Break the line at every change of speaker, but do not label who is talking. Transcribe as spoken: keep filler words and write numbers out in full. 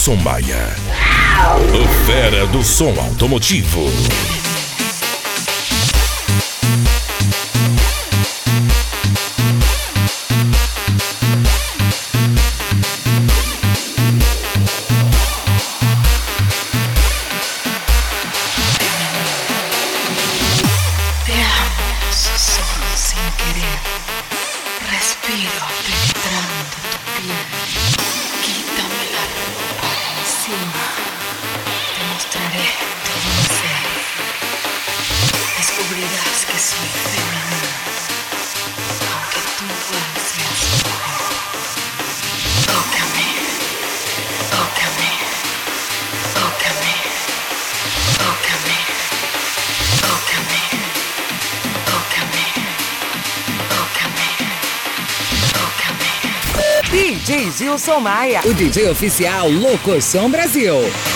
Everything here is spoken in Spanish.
Gilson Maia, o fera do som automotivo.
Respiro penetrando tu piel. Quítame la ropa de encima. Te mostraré todo mi ser. Descubrirás que soy femenina, aunque tú igual seas mujer. Tócame, tócame, tócame, tócame, tócame, tócame.
D J Gilson Maia, o D J oficial Locochão Brasil.